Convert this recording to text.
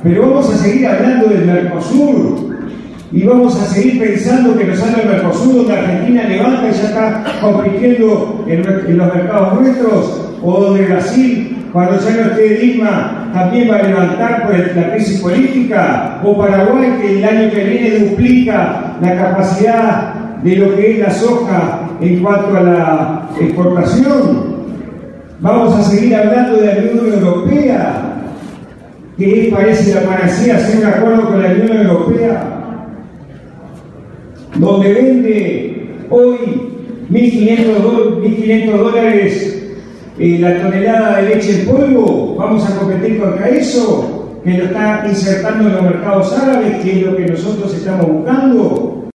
pero vamos a seguir hablando del Mercosur y vamos a seguir pensando que nos sale el Mercosur, donde Argentina levanta y ya está compitiendo en los mercados nuestros, o donde Brasil, cuando ya no esté Dilma, también va a levantar por la crisis política, o Paraguay, que el año que viene duplica la capacidad de lo que es la soja en cuanto a la exportación. Vamos a seguir hablando de la Unión Europea, que parece la panacea hacer un acuerdo con la Unión Europea, donde vende hoy $1.500 la tonelada de leche en polvo. Vamos a competir contra eso, que lo está insertando en los mercados árabes, que es lo que nosotros estamos buscando.